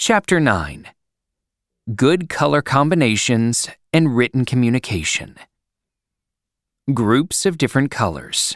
Chapter 9. Good color combinations and written communication. Groups of different colors.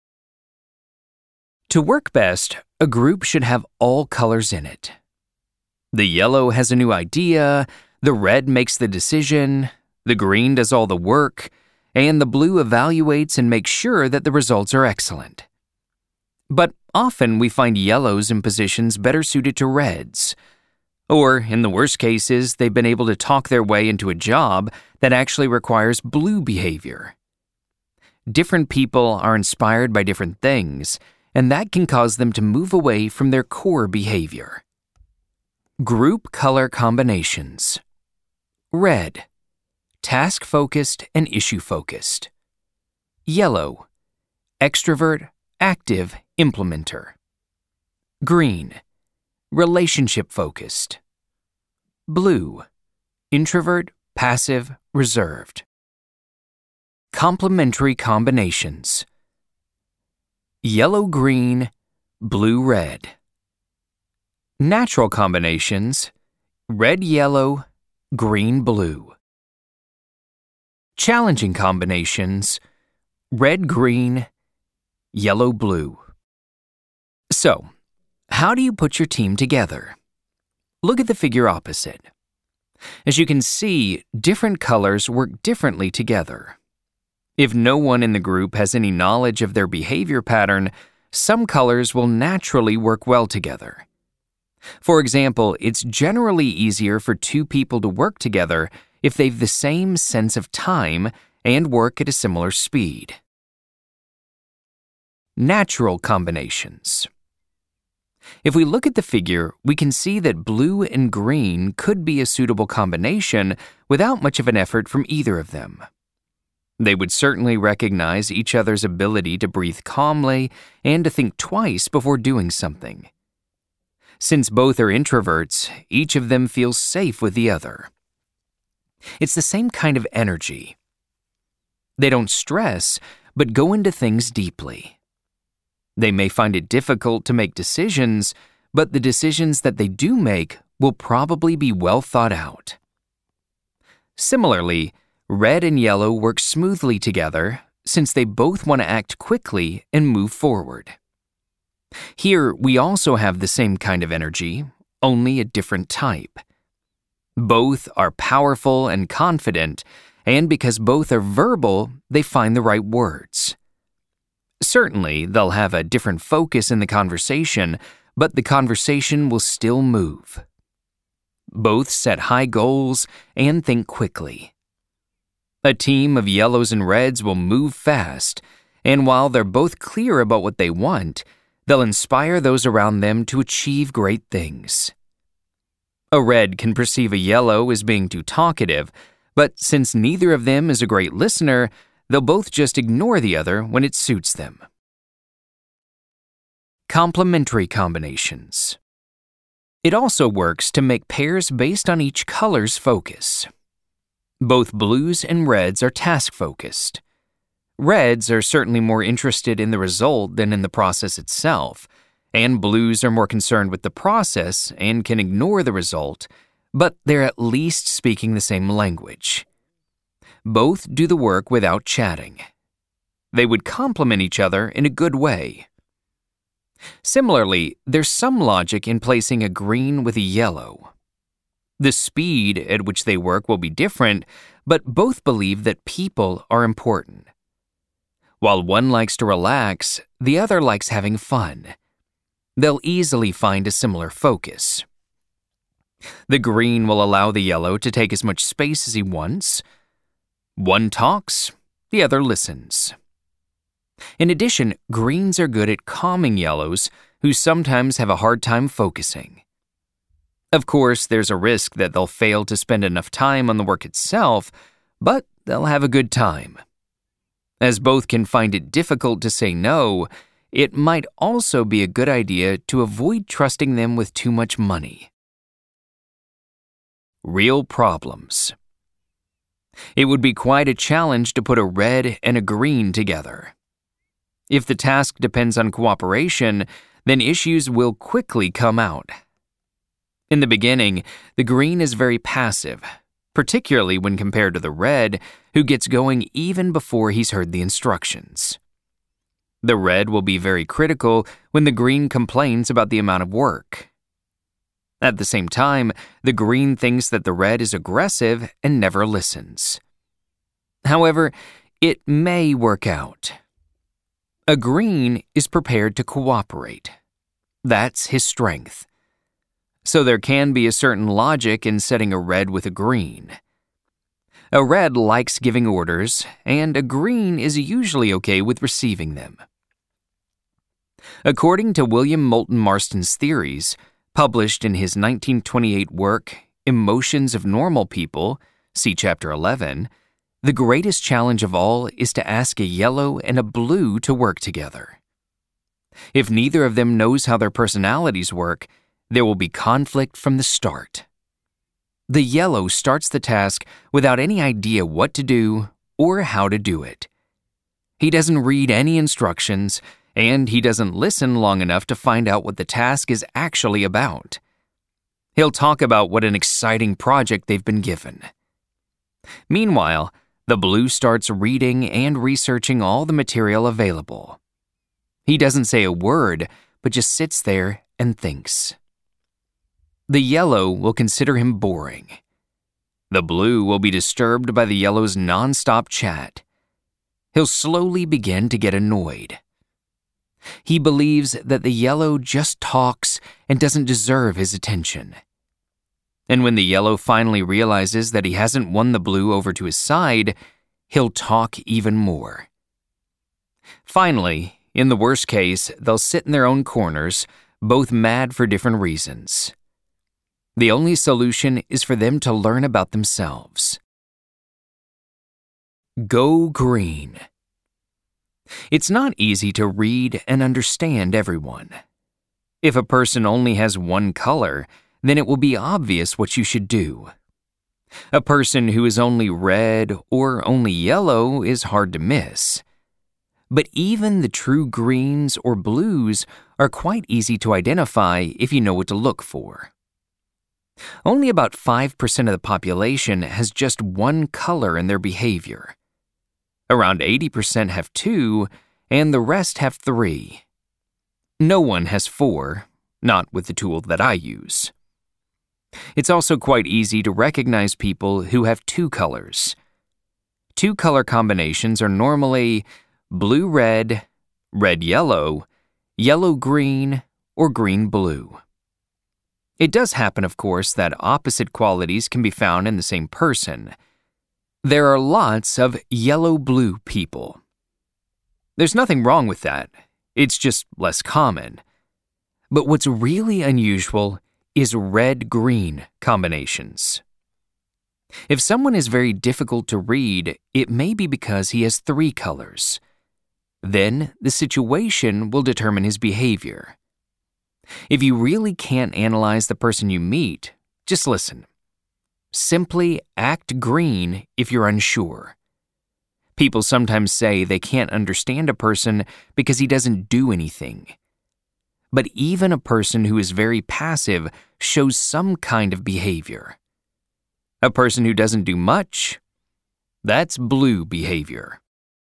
To work best, a group should have all colors in it. The yellow has a new idea, the red makes the decision, the green does all the work, and the blue evaluates and makes sure that the results are excellent. But often we find yellows in positions better suited to reds. Or, in the worst cases, they've been able to talk their way into a job that actually requires blue behavior. Different people are inspired by different things, and that can cause them to move away from their core behavior. Group color combinations. Red, task-focused and issue-focused. Yellow, extrovert, active, implementer. Green, relationship-focused. Blue, introvert, passive, reserved. Complementary combinations. Yellow-green, blue-red. Natural combinations. Red-yellow, green-blue. Challenging combinations. Red-green, yellow-blue. So, how do you put your team together? Look at the figure opposite. As you can see, different colors work differently together. If no one in the group has any knowledge of their behavior pattern, some colors will naturally work well together. For example, it's generally easier for two people to work together if they've the same sense of time and work at a similar speed. Natural combinations. If we look at the figure, we can see that blue and green could be a suitable combination without much of an effort from either of them. They would certainly recognize each other's ability to breathe calmly and to think twice before doing something. Since both are introverts, each of them feels safe with the other. It's the same kind of energy. They don't stress, but go into things deeply. They may find it difficult to make decisions, but the decisions that they do make will probably be well thought out. Similarly, red and yellow work smoothly together since they both want to act quickly and move forward. Here, we also have the same kind of energy, only a different type. Both are powerful and confident, and because both are verbal, they find the right words. Certainly, they'll have a different focus in the conversation, but the conversation will still move. Both set high goals and think quickly. A team of yellows and reds will move fast, and while they're both clear about what they want, they'll inspire those around them to achieve great things. A red can perceive a yellow as being too talkative, but since neither of them is a great listener, they'll both just ignore the other when it suits them. Complementary combinations. It also works to make pairs based on each color's focus. Both blues and reds are task-focused. Reds are certainly more interested in the result than in the process itself, and blues are more concerned with the process and can ignore the result, but they're at least speaking the same language. Both do the work without chatting. They would complement each other in a good way. Similarly, there's some logic in placing a green with a yellow. The speed at which they work will be different, but both believe that people are important. While one likes to relax, the other likes having fun. They'll easily find a similar focus. The green will allow the yellow to take as much space as he wants. One talks, the other listens. In addition, greens are good at calming yellows, who sometimes have a hard time focusing. Of course, there's a risk that they'll fail to spend enough time on the work itself, but they'll have a good time. As both can find it difficult to say no, it might also be a good idea to avoid trusting them with too much money. Real problems. It would be quite a challenge to put a red and a green together. If the task depends on cooperation, then issues will quickly come out. In the beginning, the green is very passive, particularly when compared to the red, who gets going even before he's heard the instructions. The red will be very critical when the green complains about the amount of work. At the same time, the green thinks that the red is aggressive and never listens. However, it may work out. A green is prepared to cooperate. That's his strength. So there can be a certain logic in setting a red with a green. A red likes giving orders, and a green is usually okay with receiving them. According to William Moulton Marston's theories, published in his 1928 work, Emotions of Normal People, see Chapter 11, the greatest challenge of all is to ask a yellow and a blue to work together. If neither of them knows how their personalities work, there will be conflict from the start. The yellow starts the task without any idea what to do or how to do it. He doesn't read any instructions, and he doesn't listen long enough to find out what the task is actually about. He'll talk about what an exciting project they've been given. Meanwhile, the blue starts reading and researching all the material available. He doesn't say a word, but just sits there and thinks. The yellow will consider him boring. The blue will be disturbed by the yellow's non-stop chat. He'll slowly begin to get annoyed. He believes that the yellow just talks and doesn't deserve his attention. And when the yellow finally realizes that he hasn't won the blue over to his side, he'll talk even more. Finally, in the worst case, they'll sit in their own corners, both mad for different reasons. The only solution is for them to learn about themselves. Go green. It's not easy to read and understand everyone. If a person only has one color, then it will be obvious what you should do. A person who is only red or only yellow is hard to miss. But even the true greens or blues are quite easy to identify if you know what to look for. Only about 5% of the population has just one color in their behavior. Around 80% have two, and the rest have three. No one has four, not with the tool that I use. It's also quite easy to recognize people who have two colors. Two color combinations are normally blue-red, red-yellow, yellow-green, or green-blue. It does happen, of course, that opposite qualities can be found in the same person. There are lots of yellow-blue people. There's nothing wrong with that. It's just less common. But what's really unusual is red-green combinations. If someone is very difficult to read, it may be because he has three colors. Then the situation will determine his behavior. If you really can't analyze the person you meet, just listen. Simply act green if you're unsure. People sometimes say they can't understand a person because he doesn't do anything. But even a person who is very passive shows some kind of behavior. A person who doesn't do much, that's blue behavior.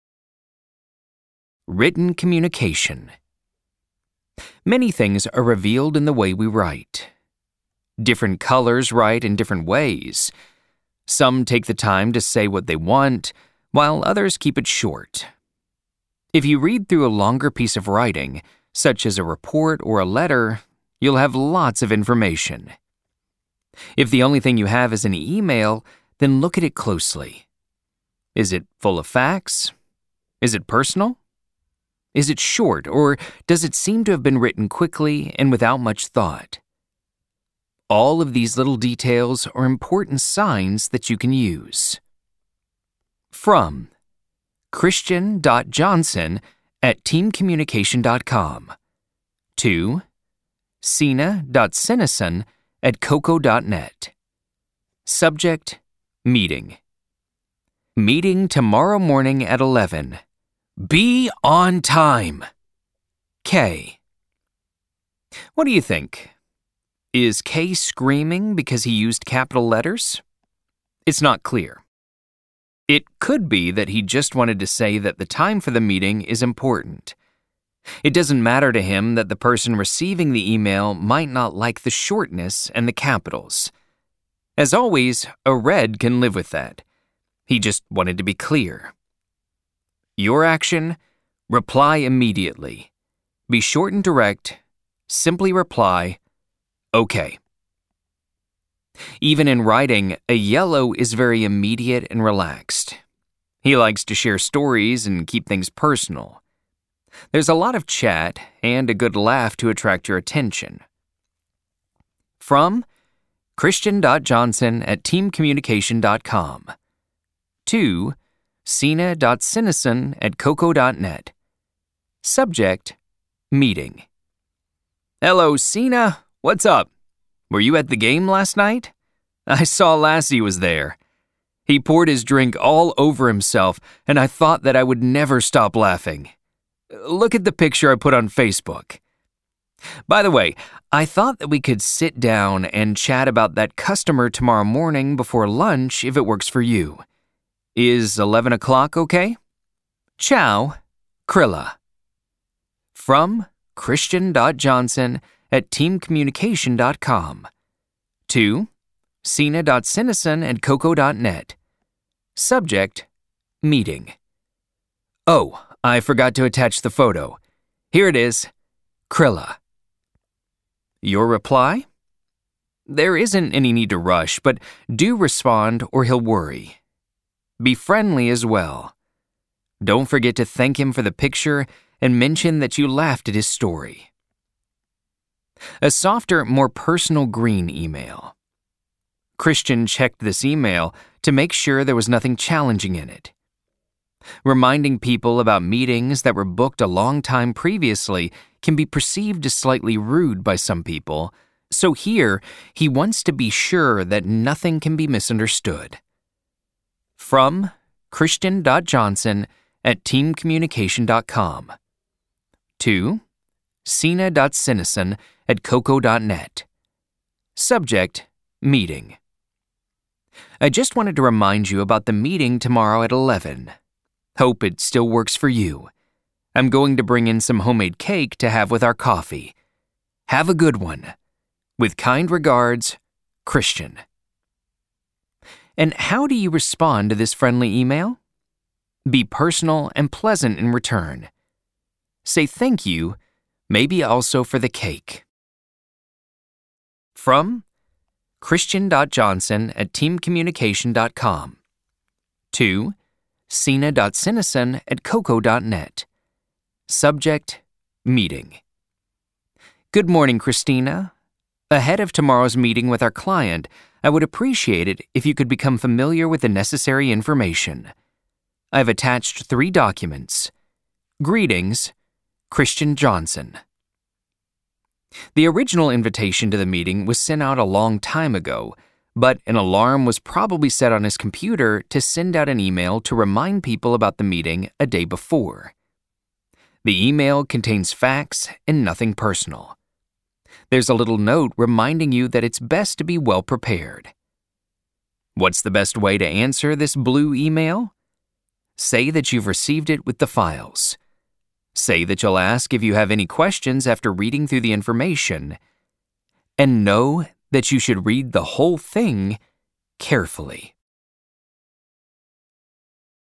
Written communication. Many things are revealed in the way we write. Different colors write in different ways. Some take the time to say what they want, while others keep it short. If you read through a longer piece of writing, such as a report or a letter, you'll have lots of information. If the only thing you have is an email, then look at it closely. Is it full of facts? Is it personal? Is it short, or does it seem to have been written quickly and without much thought? All of these little details are important signs that you can use. From Christian.Johnson@teamcommunication.com to Sina.Sinison@coco.net. Subject: Meeting. Meeting tomorrow morning at 11. Be on time. K. What do you think? Is K screaming because he used capital letters? It's not clear. It could be that he just wanted to say that the time for the meeting is important. It doesn't matter to him that the person receiving the email might not like the shortness and the capitals. As always, a red can live with that. He just wanted to be clear. Your action? Reply immediately. Be short and direct. Simply reply, okay. Even in writing, a yellow is very immediate and relaxed. He likes to share stories and keep things personal. There's a lot of chat and a good laugh to attract your attention. From Christian.Johnson@teamcommunication.com to Sina.Sinison@coco.net. Subject, meeting. Hello, Sina. What's up? Were you at the game last night? I saw Lassie was there. He poured his drink all over himself, and I thought that I would never stop laughing. Look at the picture I put on Facebook. By the way, I thought that we could sit down and chat about that customer tomorrow morning before lunch if it works for you. Is 11 o'clock okay? Ciao, Krilla. From Christian.Johnson@teamcommunication.com to Sina.Sinison@coco.net. Subject, meeting. Oh, I forgot to attach the photo. Here it is, Krilla. Your reply? There isn't any need to rush, but do respond or he'll worry. Be friendly as well. Don't forget to thank him for the picture and mention that you laughed at his story. A softer, more personal green email. Christian checked this email to make sure there was nothing challenging in it. Reminding people about meetings that were booked a long time previously can be perceived as slightly rude by some people, so here he wants to be sure that nothing can be misunderstood. From Christian.Johnson@teamcommunication.com to Sina.Sinison@coco.net. Subject, meeting. I just wanted to remind you about the meeting tomorrow at 11. Hope it still works for you. I'm going to bring in some homemade cake to have with our coffee. Have a good one. With kind regards, Christian. And how do you respond to this friendly email? Be personal and pleasant in return. Say thank you, maybe also for the cake. From Christian.Johnson@teamcommunication.com to Sina.Sinison@coco.net. Subject, meeting. Good morning, Christina. Ahead of tomorrow's meeting with our client, I would appreciate it if you could become familiar with the necessary information. I've attached 3 documents. Greetings, Christian Johnson. The original invitation to the meeting was sent out a long time ago, but an alarm was probably set on his computer to send out an email to remind people about the meeting a day before. The email contains facts and nothing personal. There's a little note reminding you that it's best to be well prepared. What's the best way to answer this blue email? Say that you've received it with the files. Say that you'll ask if you have any questions after reading through the information. And know that you should read the whole thing carefully.